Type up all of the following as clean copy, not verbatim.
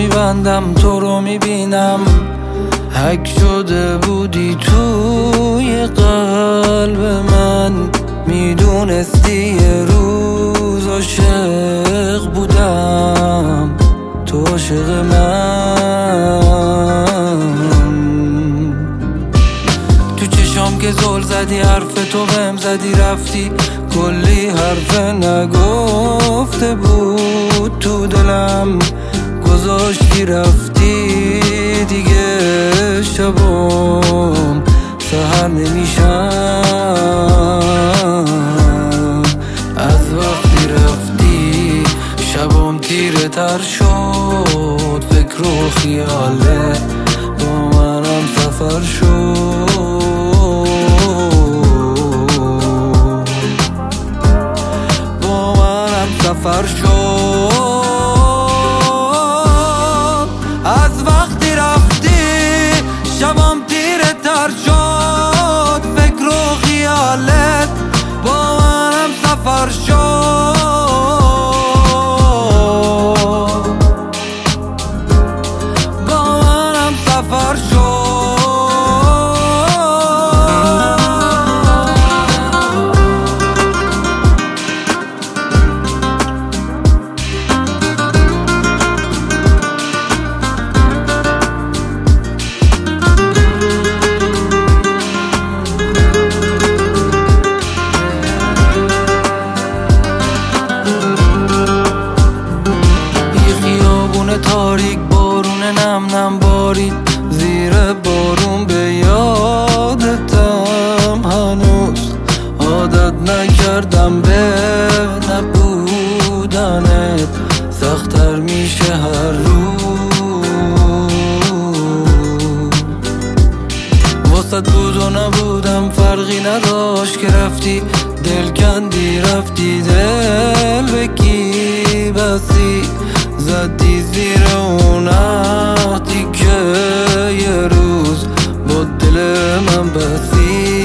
میبندم تو رو میبینم، حک شده بودی توی قلب من. میدونستی یه روز عاشق بودم، تو عاشق من. تو چشام که زل زدی، حرف تو بهم زدی، رفتی کلی حرف نگفته بود تو دلم، گذاشتی رفتی دیگه. شبام سهر نمیشم از وقتی رفتی، شبام تیره تر شد، فکر و خیاله با منم سفر شد، با منم سفر شد. از وقتی رفتی شبام تیره تر شد، فکر و خیالت با منم سفر شد، با منم سفر شد. تاریک بارون نم نم بارید، زیر بارون به یادتم هنوز. عادت نکردم به نبودنت، سخت‌تر میشه هر روز. واسط بود و نبودم فرقی نداشت که رفتی، دل کندی رفتی، دل بکی بسی، زدی زیر اون عهدی که یه روز با دل من بسی.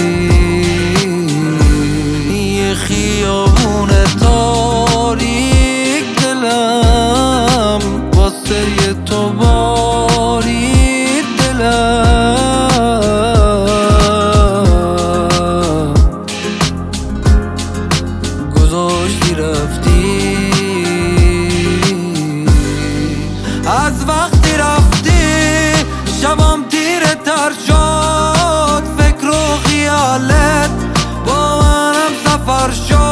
یه خیابون تاریک دلم واسه یه تو بارید دلم، گذاشتی رفتی. از وقتی رفتی شبام تیره تر شد، فکر و خیالت با منم سفر شد.